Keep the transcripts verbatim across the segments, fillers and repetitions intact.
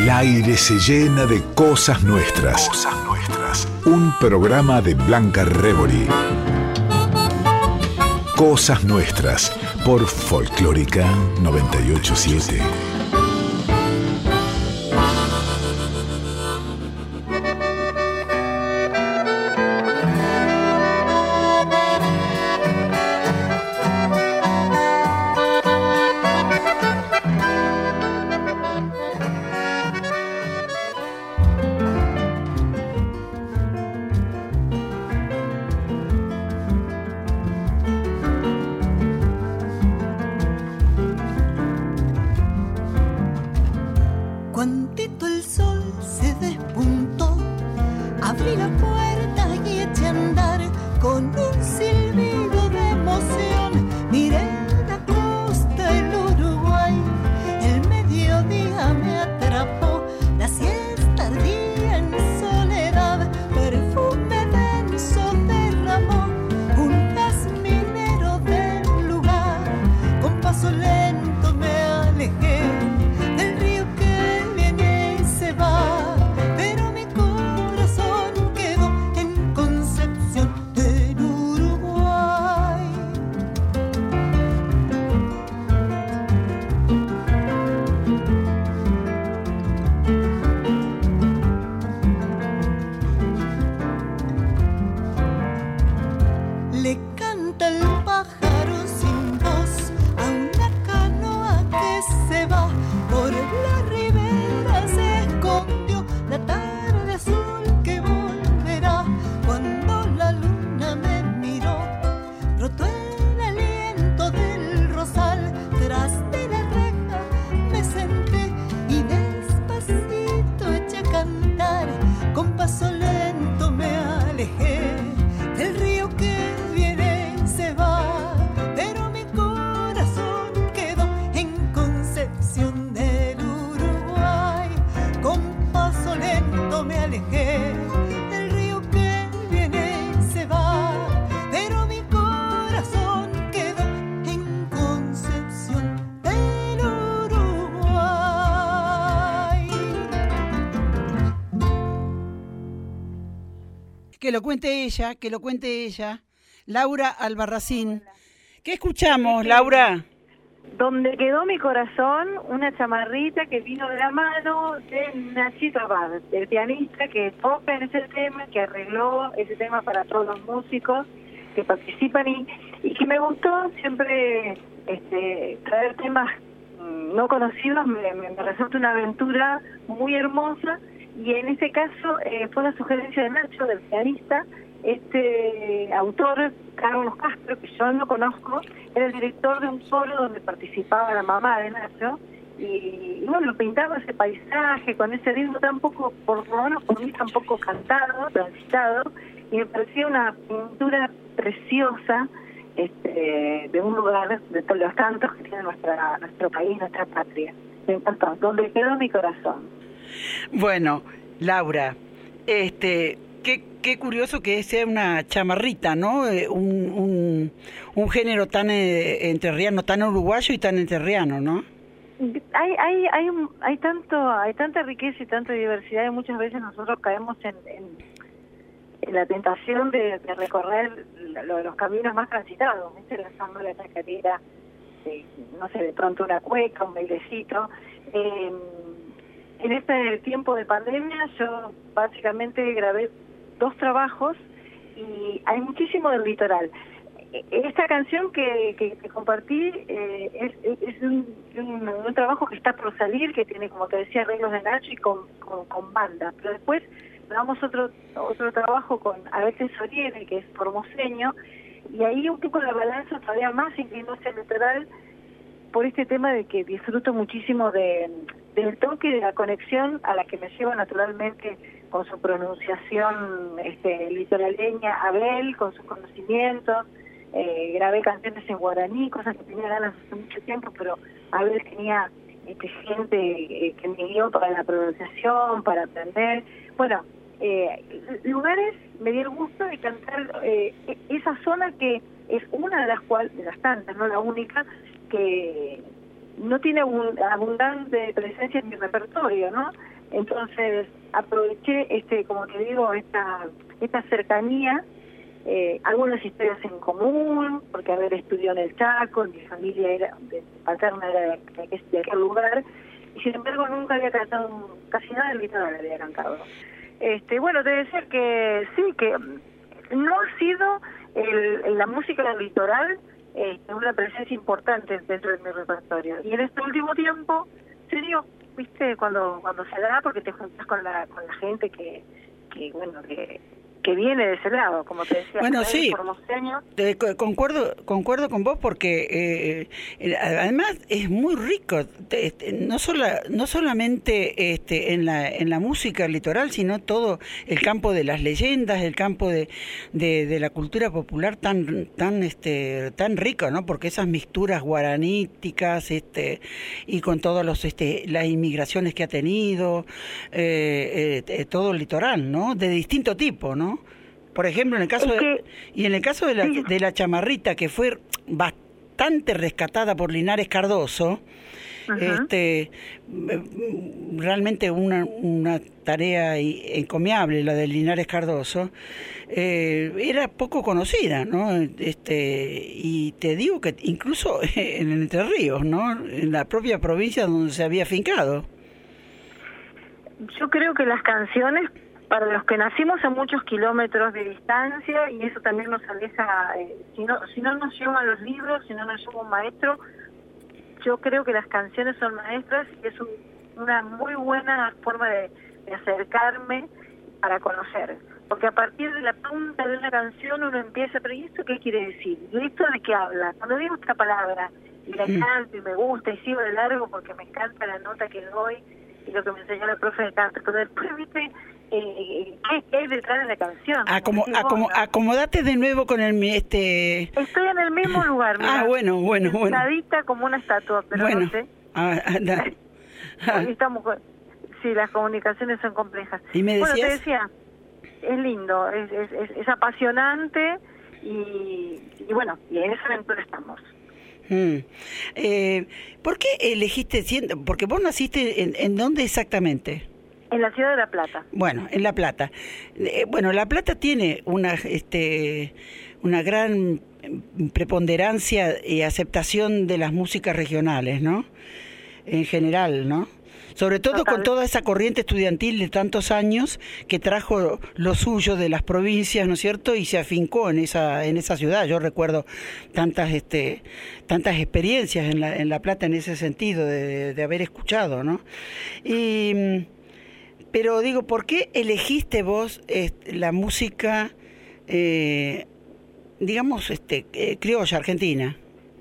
El aire se llena de cosas nuestras. Cosas nuestras. Un programa de Blanca Rebori. Cosas nuestras por Folclórica noventa y ocho punto siete. Que lo cuente ella, que lo cuente ella, Laura Albarracín. ¿Qué escuchamos, Laura? Donde quedó mi corazón, una chamarrita que vino de la mano de Nachito Abad, el pianista que toca en ese tema, que arregló ese tema para todos los músicos que participan y, y que me gustó siempre este, traer temas no conocidos, me, me, me resulta una aventura muy hermosa. Y en este caso eh, fue la sugerencia de Nacho, del pianista, este autor, Carlos Castro, que yo no conozco, era el director de un coro donde participaba la mamá de Nacho, y, y bueno, pintaba ese paisaje con ese ritmo tan poco, por lo menos por mí tan poco cantado, transitado, y me parecía una pintura preciosa este, de un lugar, de todos los tantos que tiene nuestra, nuestro país, nuestra patria. Me encantó, donde quedó mi corazón. Bueno, Laura, este, qué, qué curioso que sea una chamarrita, ¿no? Eh, un, un, un género tan eh, entrerriano, tan uruguayo y tan entrerriano, ¿no? Hay, hay, hay, hay tanto, hay tanta riqueza y tanta diversidad, y muchas veces nosotros caemos en, en, en la tentación de, de recorrer lo, los caminos más transitados, ¿viste? La samba, la chacarera, eh, no sé, de pronto una cueca, un bailecito. Eh, En este tiempo de pandemia yo básicamente grabé dos trabajos y hay muchísimo del litoral. Esta canción que, que, que compartí eh, es, es un, un, un trabajo que está por salir, que tiene, como te decía, arreglos de Nacho y con, con, con banda. Pero después grabamos otro otro trabajo con Abel Tesoriere, que es formoseño, y ahí un poco la balanza todavía más inclinándose al litoral, por este tema de que disfruto muchísimo de, del toque y de la conexión a la que me lleva naturalmente con su pronunciación este, litoraleña, Abel, con sus conocimientos. Eh, grabé canciones en guaraní, cosas que tenía ganas hace mucho tiempo, pero Abel tenía este, gente eh, que me guió para la pronunciación, para aprender. Bueno, eh, lugares, me di el gusto de cantar eh, esa zona que es una de las cuales, de las tantas, no la única, que no tiene abundante presencia en mi repertorio, ¿no? Entonces aproveché, este como te digo, esta, esta cercanía, eh, algunas historias en común, porque haber estudiado en el Chaco, mi familia era de, paterna era de, de, de aquel lugar, y sin embargo nunca había cantado, casi nada del litoral había cantado. Este, bueno, te decía que sí, que no ha sido el, la música del litoral eh, una presencia importante dentro de mi repertorio. Y en este último tiempo se dio, viste, cuando cuando se da, porque te juntas con la con la gente que, que bueno, que que viene de ese lado, como te decía. Bueno, sí, te, concuerdo concuerdo con vos porque eh, además es muy rico, este, no sola, no solamente este, en la en la música litoral, sino todo el campo de las leyendas, el campo de, de, de la cultura popular tan tan este tan rico, ¿no? Porque esas mixturas guaraníticas, este y con todos los este las inmigraciones que ha tenido eh, eh, todo el litoral, ¿no? De distinto tipo, ¿no? Por ejemplo, en el caso es que, de, y en el caso de la, sí. de la chamarrita, que fue bastante rescatada por Linares Cardoso, uh-huh. este realmente una, una tarea encomiable la de Linares Cardoso, eh, era poco conocida, ¿no? Este y te digo que incluso en Entre Ríos, ¿no? En la propia provincia donde se había afincado. Yo creo que las canciones, para los que nacimos a muchos kilómetros de distancia, y eso también nos aleja, eh, si no si no nos llevan los libros, si no nos lleva un maestro, yo creo que las canciones son maestras y es un, una muy buena forma de, de acercarme para conocer. Porque a partir de la punta de una canción uno empieza, pero ¿y esto qué quiere decir? ¿Y esto de qué habla? Cuando digo esta palabra y la canto y me gusta y sigo de largo porque me encanta la nota que doy y lo que me enseñó la profe de canto, pero después, viste, Eh, ¿qué, ¿qué hay detrás de la canción? Acomo, acomo, acomodate de nuevo con el este. Estoy en el mismo lugar. Mira, ah, bueno, bueno, bueno. Sentadita como una estatua, pero bueno. no sé. Ah, ah. Estamos con... Sí, las comunicaciones son complejas. ¿Y me decías? Bueno, te decía, es lindo, es, es, es, es apasionante y, y bueno, y en esa aventura estamos. Hmm. Eh, ¿Por qué elegiste siendo? Porque vos naciste en, ¿en dónde exactamente? En la ciudad de La Plata. Bueno, en La Plata. Eh, bueno, La Plata tiene una este una gran preponderancia y aceptación de las músicas regionales, ¿no? En general, ¿no? Sobre todo Total. Con toda esa corriente estudiantil de tantos años que trajo lo suyo de las provincias, ¿no es cierto? Y se afincó en esa en esa ciudad. Yo recuerdo tantas este tantas experiencias en La en La Plata en ese sentido de, de haber escuchado, ¿no? Y pero digo, ¿por qué elegiste vos este, la música, eh, digamos, este, eh, criolla argentina?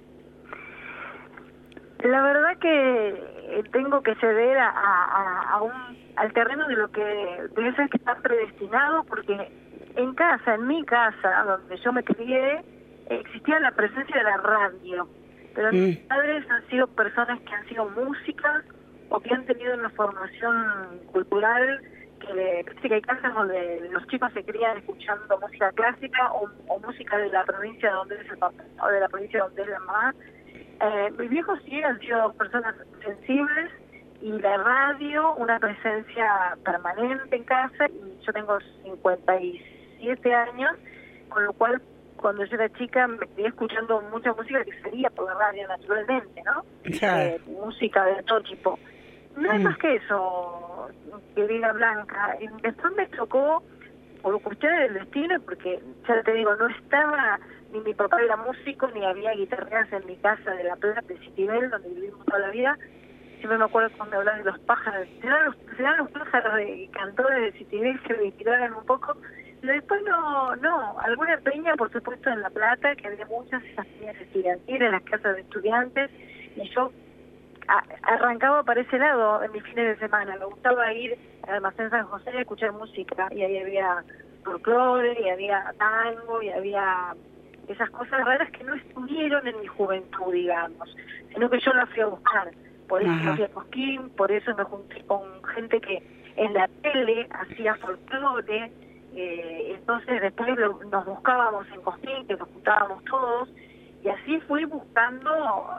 La verdad que tengo que ceder a, a, a un, al terreno de lo que debe ser que está predestinado, porque en casa, en mi casa, donde yo me crié, existía la presencia de la radio, pero mm. mis padres han sido personas que han sido músicas, o que han tenido una formación cultural, que le, que hay casas donde los chicos se crían escuchando música clásica o, o música de la provincia donde es el papá, o de la provincia donde es la mamá. Eh, mis viejos sí han sido personas sensibles y la radio una presencia permanente en casa, y yo tengo cincuenta y siete años, con lo cual cuando yo era chica me quedé escuchando mucha música que salía por la radio naturalmente, ¿no? Eh, música de todo tipo. No hay mm. más que eso, querida Blanca. Y después me tocó, por cuestiones del destino, porque ya te digo, no estaba, ni mi papá era músico, ni había guitarreras en mi casa de La Plata, de Citibel, donde vivimos toda la vida. Siempre me acuerdo cuando hablaba de los pájaros, serán los, serán los pájaros de cantores de Citibel que me inspiraron un poco. Pero después no, no, alguna peña, por supuesto, en La Plata, que había muchas, esas peñas estudiantiles, en las casas de estudiantes, y yo arrancaba para ese lado en mis fines de semana. Me gustaba ir al Almacén San José a escuchar música, y ahí había folclore, y había tango, y había esas cosas raras que no estuvieron en mi juventud, digamos, sino que yo las fui a buscar. Por eso me fui a Cosquín, por eso me junté con gente que en la tele hacía folclore, eh, entonces después lo, nos buscábamos en Cosquín, que nos juntábamos todos, y así fui buscando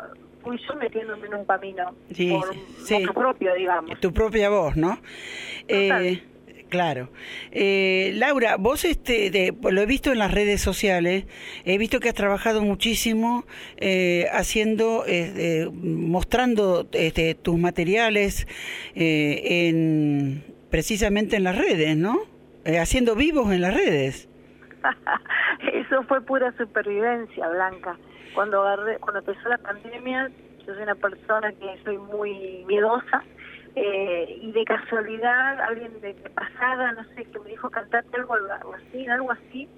fui yo metiéndome en un camino sí, por sí. motu propio, digamos. Tu propia voz, ¿no? Eh, claro. Eh, Laura, vos este, de, lo he visto en las redes sociales, he visto que has trabajado muchísimo eh, haciendo, eh, eh, mostrando este, tus materiales eh, en, precisamente en las redes, ¿no? Eh, haciendo vivos en las redes. Eso fue pura supervivencia, Blanca. Cuando agarré, cuando empezó la pandemia, yo soy una persona que soy muy miedosa, eh, y de casualidad alguien de, de pasada, no sé, que me dijo cantarte algo, algo así, algo así,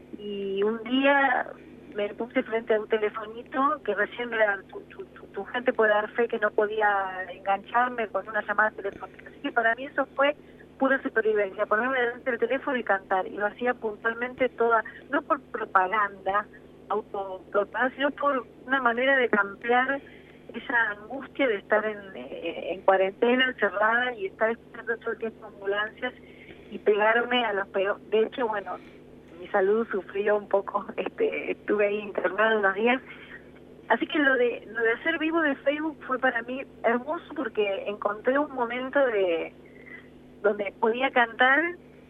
y un día me puse frente a un telefonito que recién era, tu, tu, tu, tu gente puede dar fe que no podía engancharme con una llamada telefónica. Así que para mí eso fue pura supervivencia, ponerme delante del teléfono y cantar, y lo hacía puntualmente toda, no por propaganda, autopropaganda, sino por una manera de cambiar esa angustia de estar en, eh, en cuarentena, encerrada, y estar escuchando todo el tiempo ambulancias y pegarme a los peores. De hecho, bueno, mi salud sufrió un poco, este, estuve ahí internada unos días. Así que lo de lo de hacer vivo de Facebook fue para mí hermoso, porque encontré un momento de donde podía cantar,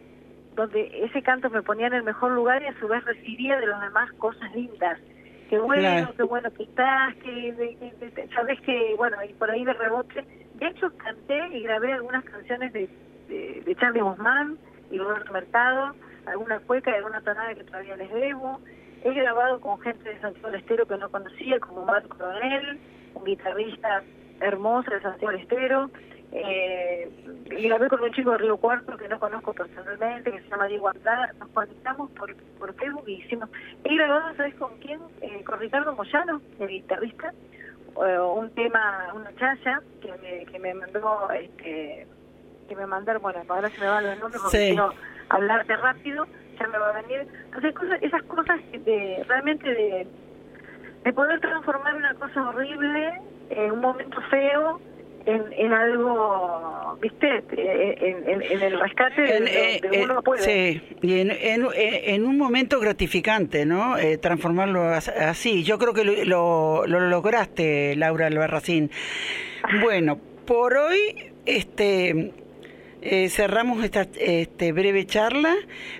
donde ese canto me ponía en el mejor lugar y a su vez recibía de los demás cosas lindas. Qué bueno, claro. Qué bueno que estás, que, que, que, que sabes que, bueno, y por ahí de rebote. De hecho, canté y grabé algunas canciones de, de, de Charly Guzmán y Roberto Mercado, alguna cueca y alguna tonada que todavía les debo. He grabado con gente de Santiago del Estero que no conocía, como Marco Coronel, un guitarrista hermoso de Santiago del Estero. Eh, y grabé con un chico de Río Cuarto que no conozco personalmente, que se llama Diego Andrada. Nos conectamos por, por Facebook y hicimos, he grabado, ¿sabes con quién? Eh, con Ricardo Moyano, el guitarrista, eh, un tema, una chaya que me, que me mandó, este, que me mandaron, bueno, ahora se me van los nombres porque sí. Quiero hablarte rápido, ya me va a venir. Entonces cosas, esas cosas de realmente de, de poder transformar una cosa horrible en un momento feo En, en algo, ¿viste? En, en, en el rescate de, en, de, de eh, uno puede. Sí, y en, en, en un momento gratificante, ¿no? Eh, transformarlo así. Yo creo que lo, lo, lo lograste, Laura Albarracín. Bueno, por hoy este eh, cerramos esta este breve charla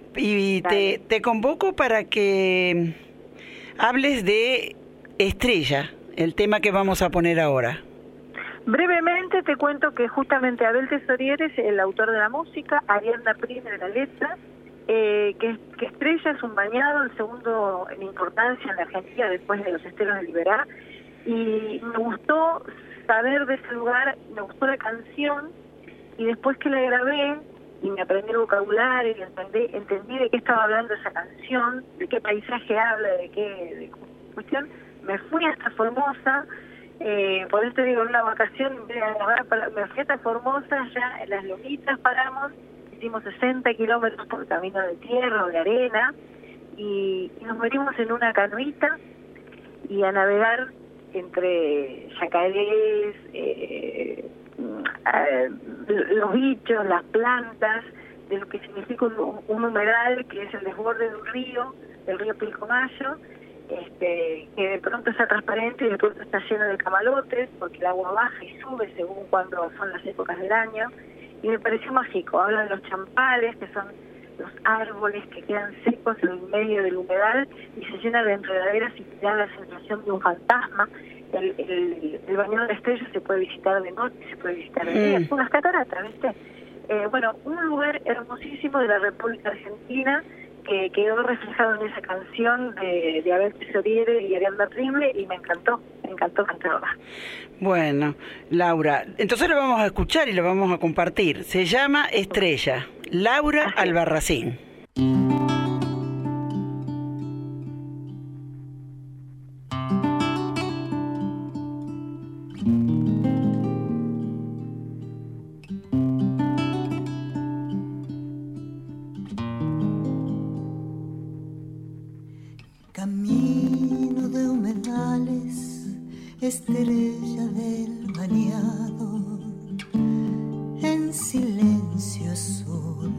y te, te convoco para que hables de Estrella, el tema que vamos a poner ahora. Brevemente te cuento que justamente Abel Tesoriere es el autor de la música, Ariadna Prime de la letra, eh, que, que Estrella es un bañado, el segundo en importancia en la Argentina después de Los Esteros de Liberá, y me gustó saber de ese lugar, me gustó la canción, y después que la grabé y me aprendí el vocabulario y entendí, entendí de qué estaba hablando esa canción, de qué paisaje habla, de qué de cuestión, me fui hasta Formosa. Eh, por eso digo, en una vacación me fui a Formosa, ya en las lomitas paramos, hicimos sesenta kilómetros por camino de tierra o de arena, y, y nos metimos en una canoita y a navegar entre yacarés, eh, eh, los bichos, las plantas, de lo que significa un, un humedal, que es el desborde de un río, del río Pilcomayo, Este, que de pronto está transparente y de pronto está lleno de camalotes, porque el agua baja y sube según cuando son las épocas del año, y me pareció mágico. Hablan de los champales, que son los árboles que quedan secos en medio del humedal y se llenan de enredaderas y te da la sensación de un fantasma. El, el, el bañado de Estrella se puede visitar de noche, se puede visitar de día, son unas cataratas, ¿viste? Eh, bueno, un lugar hermosísimo de la República Argentina, que quedó reflejado en esa canción de, de Abel Tesoriere y Ariadna Prime, y me encantó, me encantó cantarla. Bueno, Laura, entonces lo vamos a escuchar y lo vamos a compartir. Se llama Estrella, Laura Así. Albarracín. Camino de humedales, estrella del bañado, en silencio azul.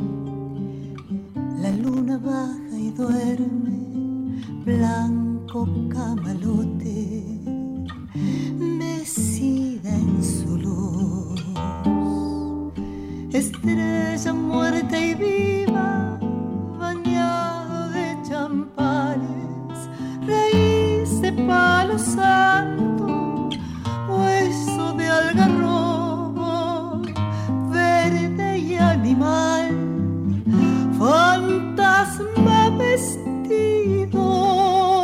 La luna baja y duerme, blanco camalote. palo santo, hueso de algarrobo, verde y animal, fantasma vestido.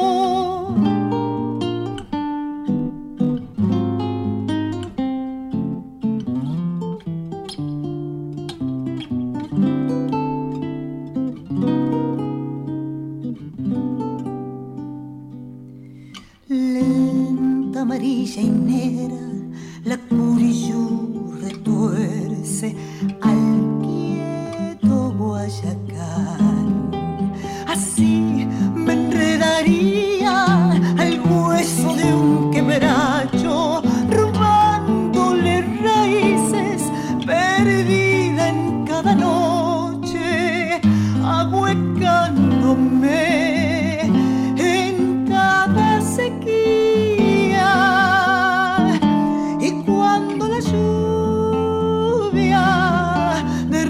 Lenta, amarilla y negra, la curiyú retuerce al quieto Guayacán. Así me enredaría al hueso de un quebracho, robándole raíces, perdida en cada noche, ahuecándome en cada sequía. Y cuando la lluvia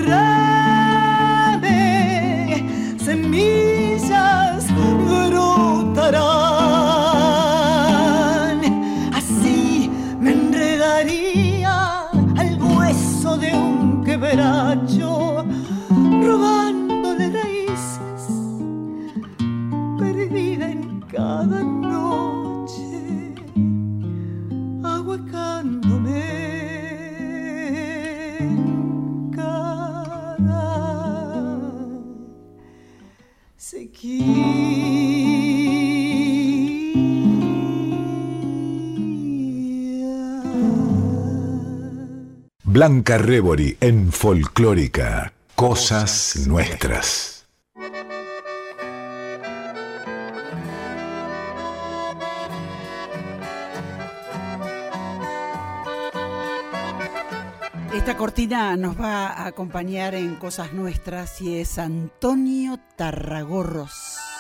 derrame semillas, brotarán. Así me enredaría al hueso de un quebracho, robándole raíces, perdida en cada noche, ahuecándome en cada sequía. Blanca Rebori en Folclórica, Cosas Nuestras. Esta cortina nos va a acompañar en Cosas Nuestras y es Antonio Tarragorros.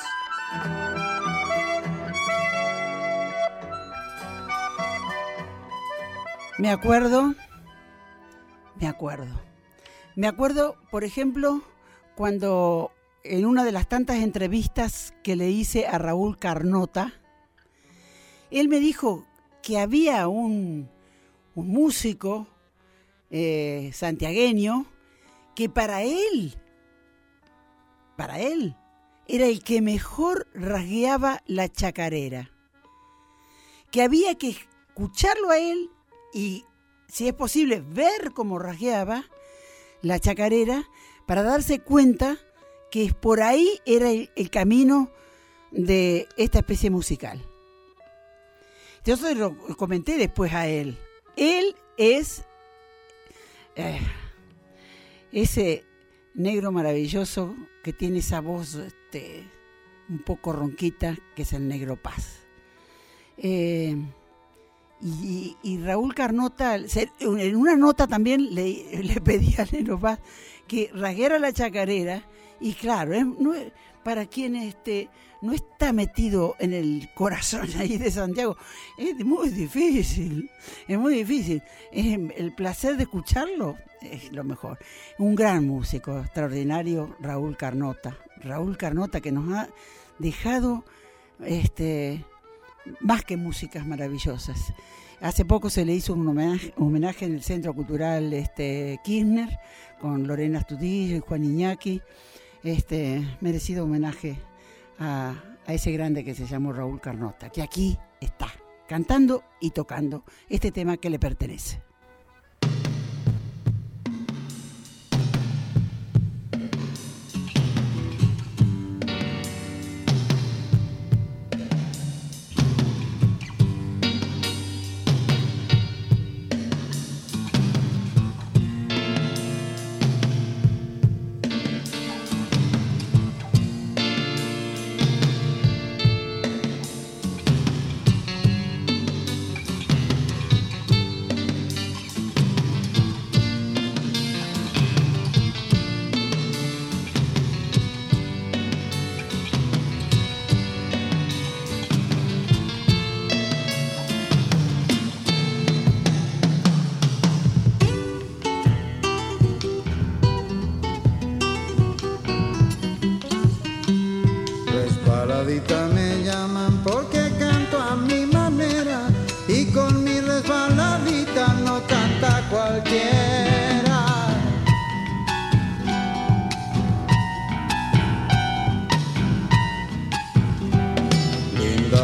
Me acuerdo, me acuerdo, me acuerdo, por ejemplo, cuando en una de las tantas entrevistas que le hice a Raúl Carnota, él me dijo que había un, un músico eh, santiagueño que para él, para él, era el que mejor rasgueaba la chacarera, que había que escucharlo a él y, si es posible, ver cómo rasgueaba la chacarera para darse cuenta que por ahí era el, el camino de esta especie musical. Yo se lo comenté después a él. Él es eh, ese negro maravilloso que tiene esa voz este, un poco ronquita, que es el Negro Paz. Eh, y, y Raúl Carnota, en una nota también le, le pedí al Negro Paz que rasguera la chacarera, y claro, es, no es, para quien este, no está metido en el corazón ahí de Santiago, es muy difícil, es muy difícil. Es el placer de escucharlo es lo mejor. Un gran músico, extraordinario, Raúl Carnota. Raúl Carnota, que nos ha dejado este, más que músicas maravillosas. Hace poco se le hizo un homenaje, un homenaje en el Centro Cultural este, Kirchner, con Lorena Astudillo y Juan Iñaki. Este, merecido homenaje a, a ese grande que se llamó Raúl Carnota, que aquí está, cantando y tocando este tema que le pertenece.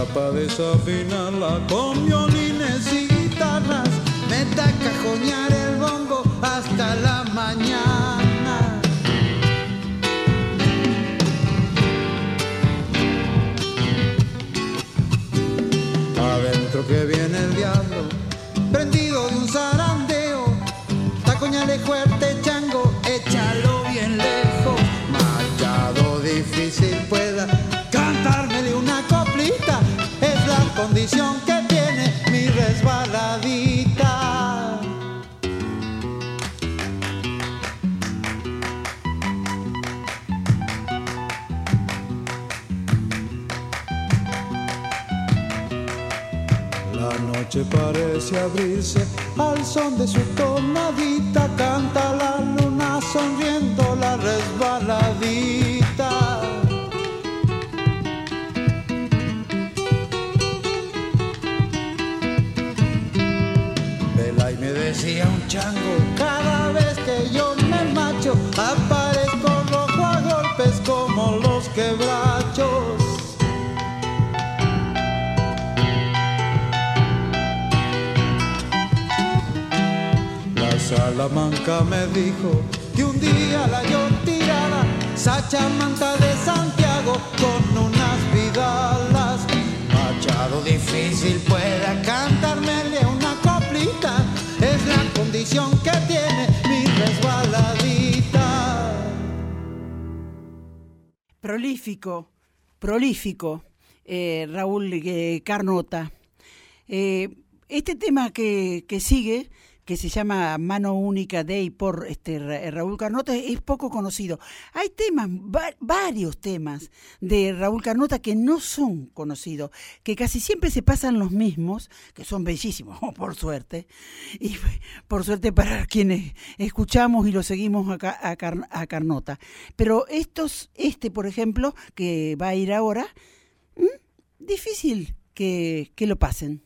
pa' desafinarla con violines y guitarras, meta a cajonear el bombo hasta la mañana. Adentro que viene el diablo, prendido de un zarandeo, tacoñale fuerte chango, échalo bien lejos. Machado difícil pueda cantármele una coplita, es la condición que tiene mi resbaladita. La noche parece abrirse al son de su tonadita, canta la luna sonriendo la resbaladita. Vela y me decía un chango, cada vez que yo me macho, aparezco rojo a golpes como los quebrachos. Salamanca me dijo que un día la yo tirara Sachamanta de Santiago con unas vidalas. Machado difícil pueda cantármele una coplita, es la condición que tiene mi resbaladita. Prolífico, prolífico, eh, Raúl eh, Carnota. Eh, este tema que, que sigue, que se llama Mano Única de y por este Raúl Carnota, es poco conocido. Hay temas, va, varios temas de Raúl Carnota que no son conocidos, que casi siempre se pasan los mismos, que son bellísimos, por suerte, y por suerte para quienes escuchamos y lo seguimos acá a, Car, a Carnota. Pero estos, este por ejemplo, que va a ir ahora, difícil que, que lo pasen.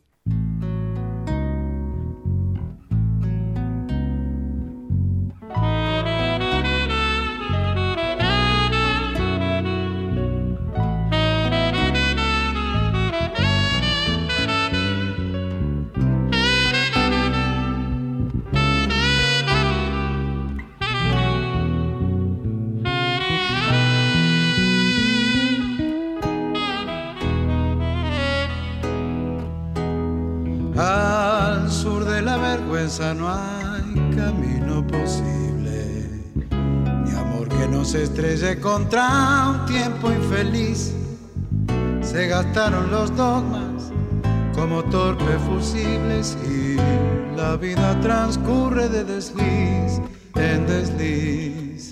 Al sur de la vergüenza no hay camino posible, ni amor que no se estrelle contra un tiempo infeliz. Se gastaron los dogmas como torpes fusibles y la vida transcurre de desliz en desliz.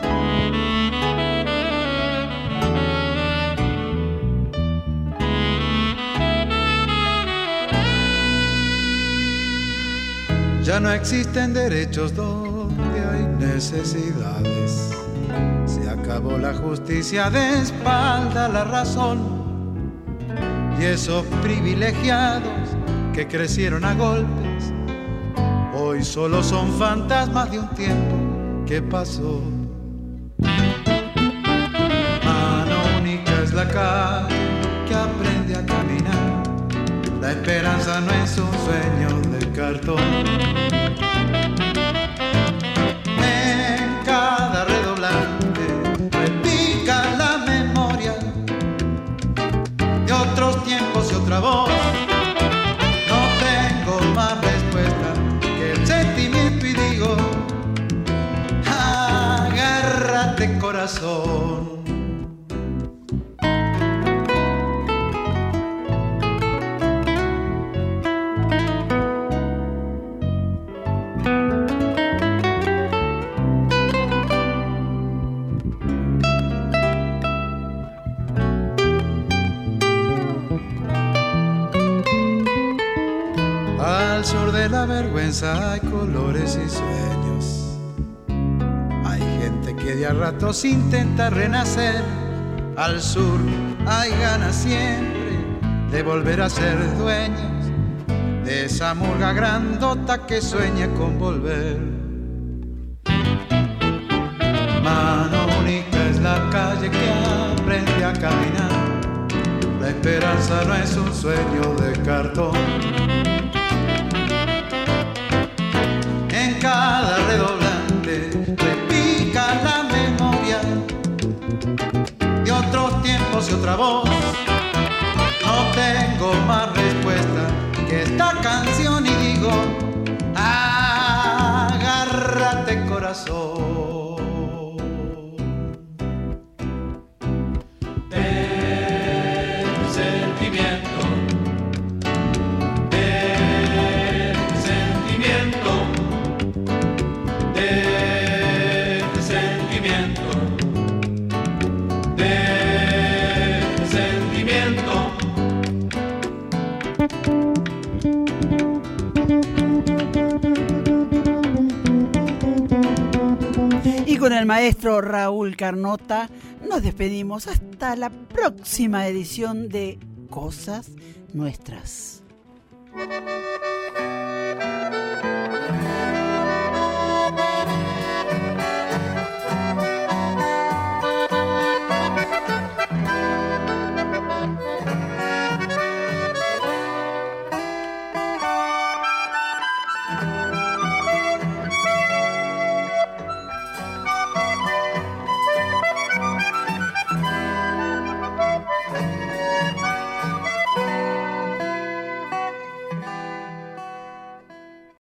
Ya no existen derechos donde hay necesidades. Se acabó la justicia, de espalda la razón. Y esos privilegiados que crecieron a golpes, hoy solo son fantasmas de un tiempo que pasó. Mano única es la calle que aprende a caminar. La esperanza no es un sueño de cartón. En cada redoblante repica la memoria de otros tiempos y otra voz. No tengo más respuesta que el sentimiento y digo, agárrate corazón. Al sur de la vergüenza hay colores y sueños. Hay gente que de a ratos intenta renacer. Al sur hay ganas siempre de volver a ser dueños de esa murga grandota que sueña con volver. Mano única es la calle que aprende a caminar. La esperanza no es un sueño de cartón. En cada redoblante repica la memoria de otros tiempos y otra voz. No tengo más respuesta que esta canción y digo, agárrate corazón. Con el maestro Raúl Carnota nos despedimos hasta la próxima edición de Cosas Nuestras.